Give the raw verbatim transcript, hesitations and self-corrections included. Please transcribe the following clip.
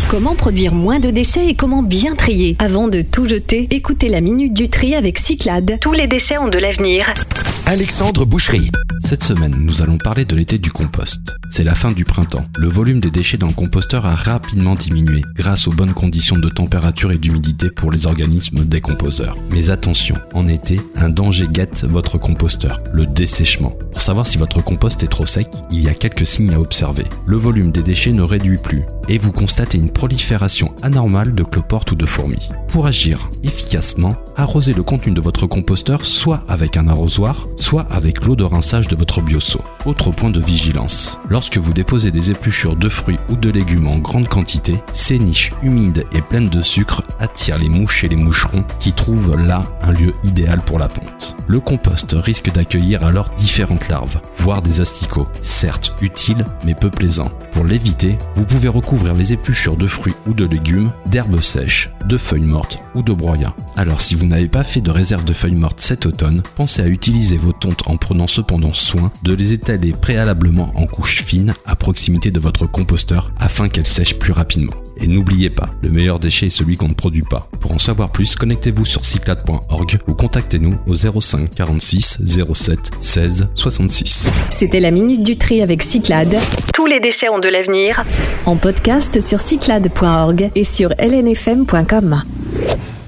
Comment produire moins de déchets et comment bien trier? Avant de tout jeter, écoutez la Minute du Tri avec Cyclades. Tous les déchets ont de l'avenir. Alexandre Boucherie. Cette semaine, nous allons parler de l'été du compost. C'est la fin du printemps. Le volume des déchets dans le composteur a rapidement diminué grâce aux bonnes conditions de température et d'humidité pour les organismes décomposeurs. Mais attention, en été, un danger guette votre composteur, le dessèchement. Pour savoir si votre compost est trop sec, il y a quelques signes à observer. Le volume des déchets ne réduit plus et vous constatez une prolifération anormale de cloportes ou de fourmis. Pour agir efficacement, arrosez le contenu de votre composteur soit avec un arrosoir, soit avec l'eau de rinçage de votre bioseau. Autre point de vigilance, lorsque vous déposez des épluchures de fruits ou de légumes en grande quantité, ces niches humides et pleines de sucre attirent les mouches et les moucherons qui trouvent là un lieu idéal pour la ponte. Le compost risque d'accueillir alors différentes larves, voire des asticots, certes utiles mais peu plaisants. Pour l'éviter, vous pouvez recouvrir les épluchures de fruits ou de légumes d'herbes sèches, de feuilles mortes ou de broyats. Alors si vous n'avez pas fait de réserve de feuilles mortes cet automne, pensez à utiliser vos tontes en prenant cependant soin de les étaler préalablement en couches fines à proximité de votre composteur afin qu'elles sèchent plus rapidement. Et n'oubliez pas, le meilleur déchet est celui qu'on ne produit pas. Pour en savoir plus, connectez-vous sur cyclades point org ou contactez-nous au zéro cinq quarante-six zéro sept seize soixante-six. C'était la Minute du Tri avec Cyclades. Tous les déchets ont de l'avenir. En podcast sur cyclades point org et sur l n f m point com.